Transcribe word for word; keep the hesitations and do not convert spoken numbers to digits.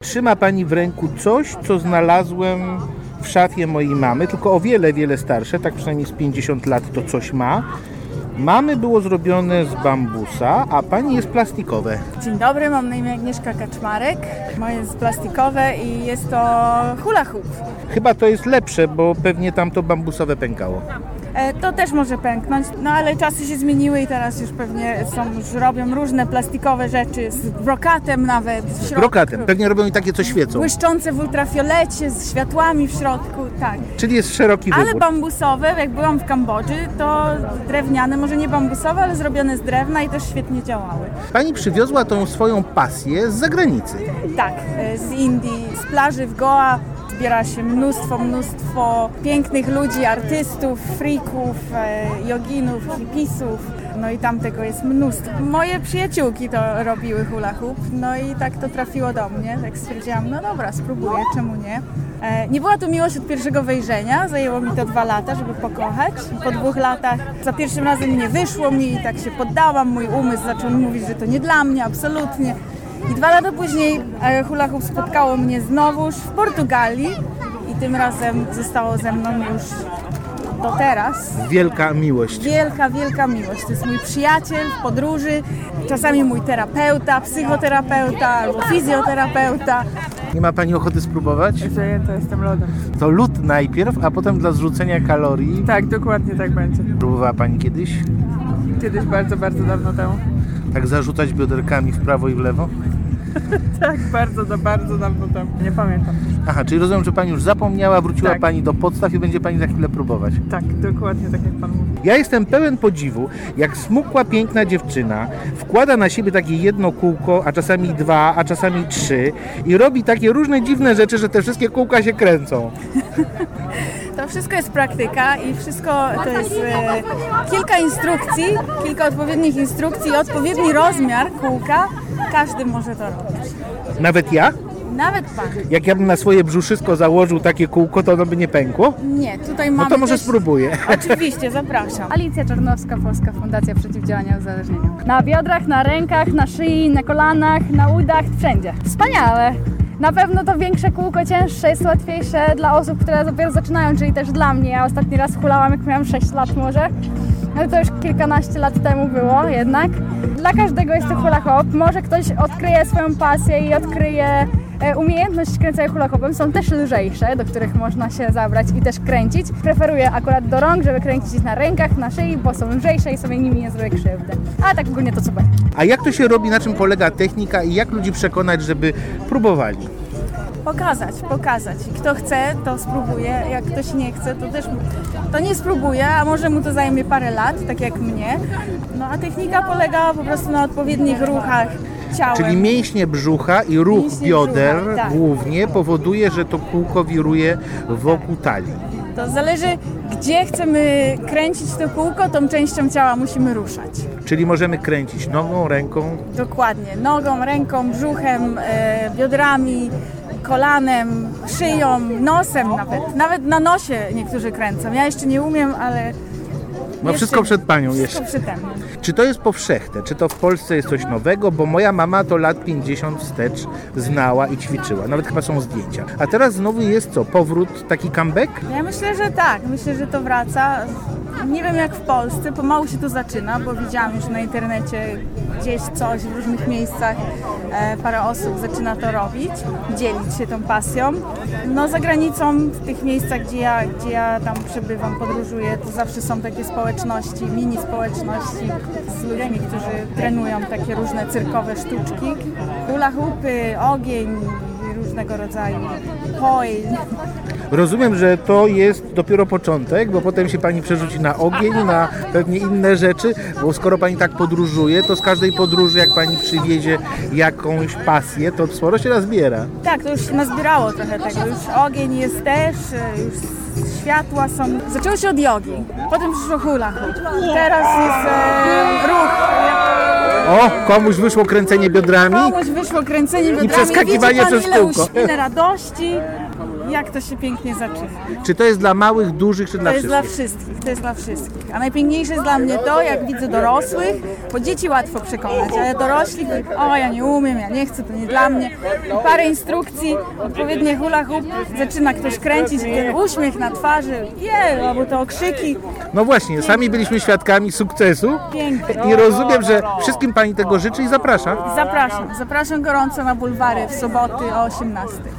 Trzyma pani w ręku coś, co znalazłem w szafie mojej mamy, tylko o wiele, wiele starsze, tak przynajmniej z pięćdziesiąt lat to coś ma. Mamy było zrobione z bambusa, a pani jest plastikowe. Dzień dobry, mam na imię Agnieszka Kaczmarek. Moje jest plastikowe i jest to hula hoop. Chyba to jest lepsze, bo pewnie tam to bambusowe pękało. E, to też może pęknąć, no ale czasy się zmieniły i teraz już pewnie są, już robią różne plastikowe rzeczy, z brokatem nawet. W Z brokatem, pewnie robią i takie, co świecą. Błyszczące w ultrafiolecie, z światłami w środku, tak. Czyli jest szeroki wybór. Ale bambusowe, jak byłam w Kambodży, to drewniane, może nie bambusowe, ale zrobione z drewna i też świetnie działały. Pani przywiozła tą swoją pasję z zagranicy. Tak, z Indii, z plaży w Goa. Zbiera się mnóstwo, mnóstwo pięknych ludzi, artystów, freaków, e, joginów, hipisów. No i tam tego jest mnóstwo. Moje przyjaciółki to robiły hula hoop, no i tak to trafiło do mnie. Tak stwierdziłam, no dobra, spróbuję, czemu nie. E, nie była to miłość od pierwszego wejrzenia, zajęło mi to dwa lata, żeby pokochać. Po dwóch latach za pierwszym razem nie wyszło mi i tak się poddałam. Mój umysł zaczął mówić, że to nie dla mnie, absolutnie. I dwa lata później hula hoop spotkało mnie znowuż w Portugalii i tym razem zostało ze mną już do teraz. Wielka miłość. Wielka, wielka miłość. To jest mój przyjaciel w podróży, czasami mój terapeuta, psychoterapeuta albo fizjoterapeuta. Nie ma pani ochoty spróbować? Zajęta jestem lodem. To lód najpierw, a potem dla zrzucenia kalorii. Tak, dokładnie tak będzie. Próbowała pani kiedyś? Kiedyś bardzo, bardzo dawno temu. Tak zarzucać bioderkami w prawo i w lewo? Tak, bardzo, do, bardzo dawno temu. Nie pamiętam. Aha, czyli rozumiem, że pani już zapomniała, wróciła Tak. pani do podstaw i będzie pani za chwilę próbować. Tak, dokładnie tak jak pan mówi. Ja jestem pełen podziwu, jak smukła, piękna dziewczyna wkłada na siebie takie jedno kółko, a czasami dwa, a czasami trzy i robi takie różne dziwne rzeczy, że te wszystkie kółka się kręcą. To wszystko jest praktyka i wszystko to jest e, kilka instrukcji, kilka odpowiednich instrukcji i odpowiedni rozmiar kółka. Każdy może to robić. Nawet ja? Nawet pan. Jak ja bym na swoje brzuszysko założył takie kółko, to ono by nie pękło? Nie, tutaj mamy No to może też... spróbuję. Oczywiście, zapraszam. Alicja Czarnowska, Polska Fundacja Przeciwdziałania Uzależnieniom. Na biodrach, na rękach, na szyi, na kolanach, na udach, wszędzie. Wspaniale! Na pewno to większe kółko cięższe jest łatwiejsze dla osób, które dopiero zaczynają, czyli też dla mnie. Ja ostatni raz hulałam, jak miałam sześć lat może. No to już kilkanaście lat temu było jednak. Dla każdego jest to hula hoop. Może ktoś odkryje swoją pasję i odkryje umiejętność kręcenia hula hoopem. Są też lżejsze, do których można się zabrać i też kręcić. Preferuję akurat do rąk, żeby kręcić na rękach, na szyi, bo są lżejsze i sobie nimi nie zrobię krzywdy. A tak ogólnie to co będzie. A jak to się robi, na czym polega technika i jak ludzi przekonać, żeby próbowali? Pokazać, pokazać. Kto chce, to spróbuje. Jak ktoś nie chce, to też to nie spróbuje, a może mu to zajmie parę lat, tak jak mnie. No a technika polega po prostu na odpowiednich ruchach ciałem. Czyli mięśnie brzucha i ruch Mięśnie bioder brzucha, tak. głównie powoduje, że to kółko wiruje wokół talii. To zależy, gdzie chcemy kręcić to kółko, tą częścią ciała musimy ruszać. Czyli możemy kręcić nogą, ręką. Dokładnie. Nogą, ręką, brzuchem, e, biodrami, kolanem, szyją, nosem nawet. Nawet na nosie niektórzy kręcą. Ja jeszcze nie umiem, ale... No jeszcze, wszystko przed panią wszystko jeszcze. przy tym. Czy to jest powszechne? Czy to w Polsce jest coś nowego? Bo moja mama to lat pięćdziesiąt wstecz znała i ćwiczyła. Nawet chyba są zdjęcia. A teraz znowu jest co? Powrót, taki comeback? Ja myślę, że tak. Myślę, że to wraca. Nie wiem jak w Polsce, pomału się to zaczyna, bo widziałam już na internecie gdzieś coś w różnych miejscach. E, parę osób zaczyna to robić, dzielić się tą pasją. No za granicą, w tych miejscach, gdzie ja, gdzie ja tam przebywam, podróżuję, to zawsze są takie społeczności, mini społeczności z ludźmi, którzy trenują takie różne cyrkowe sztuczki. Hula hoopy, ogień i różnego rodzaju hoj. Rozumiem, że to jest dopiero początek, bo potem się pani przerzuci na ogień, na pewnie inne rzeczy, bo skoro pani tak podróżuje, to z każdej podróży, jak pani przywiezie jakąś pasję, to sporo się nazbiera. Tak, to już się nazbierało trochę tego. Już ogień jest też, już światła są. Zaczęło się od jogi, potem przyszło hula hoop. Teraz jest e, ruch. O, komuś wyszło kręcenie biodrami. Komuś wyszło kręcenie biodrami. przeskakiwanie Widzi pan, przez ile kółko. uś- ile radości. jak to się pięknie zaczyna. Czy to jest dla małych, dużych, czy To dla jest dla wszystkich? wszystkich, to jest dla wszystkich. A najpiękniejsze jest dla mnie to, jak widzę dorosłych, bo dzieci łatwo przekonać, ale dorośli, o ja nie umiem, ja nie chcę, to nie dla mnie. I parę instrukcji, odpowiednie hula hoop, zaczyna ktoś kręcić i ten uśmiech na twarzy, je, albo te okrzyki. No właśnie, sami byliśmy świadkami sukcesu Pięknie. i rozumiem, że wszystkim pani tego życzy i zaprasza. Zapraszam, zapraszam gorąco na bulwary w soboty o osiemnastej.